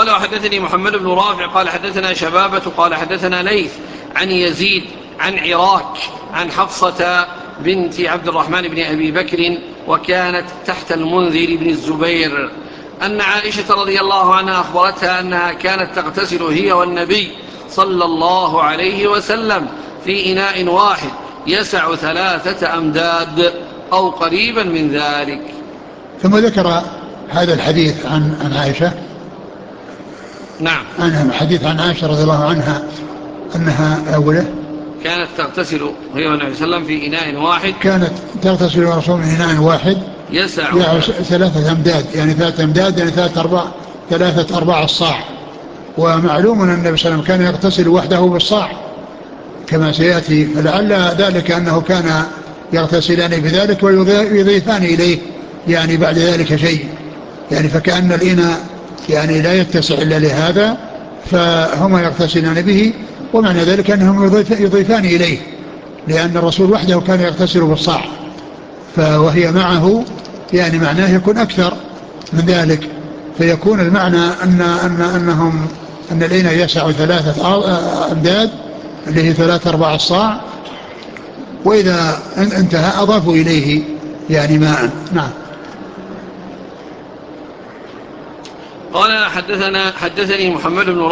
قال وحدثني محمد بن رافع قال حدثنا شبابة قال حدثنا ليث عن يزيد عن عراك عن حفصة بنت عبد الرحمن بن أبي بكر وكانت تحت المنذر بن الزبير أن عائشة رضي الله عنها أخبرتها أنها كانت تغتسل هي والنبي صلى الله عليه وسلم في إناء واحد يسع 3 أمداد أو قريبا من ذلك. ثم ذكر هذا الحديث عن عائشة. نعم. حديث عن عائشة رضي الله عنها أنها أوله كانت تغتسل هي والنبي صلى الله عليه وسلم في إناء واحد. كانت تغتسل ورسول من إناء واحد يسع 3 أمداد، يعني 3 أمداد يعني 3 أرباع الصاع. ومعلوم أن النبي صلى الله عليه وسلم كان يغتسل وحده بالصاع كما سيأتي، فلعل ذلك أنه كان يغتسلان بذلك ويضيفان إليه يعني بعد ذلك شيء، يعني فكأن الإناء يعني لا يتسع إلا لهذا فهما يغتسلان به، ومعنى ذلك أنهم يضيفان إليه، لأن الرسول وحده كان يغتسل بالصاع وهي معه، يعني معناه يكون أكثر من ذلك، فيكون المعنى أن الإناء يسع 3 أمداد اللي هي 3 أرباع الصاع، وإذا انتهى أضافوا إليه يعني ماء. نعم. قال حدثني محمد بن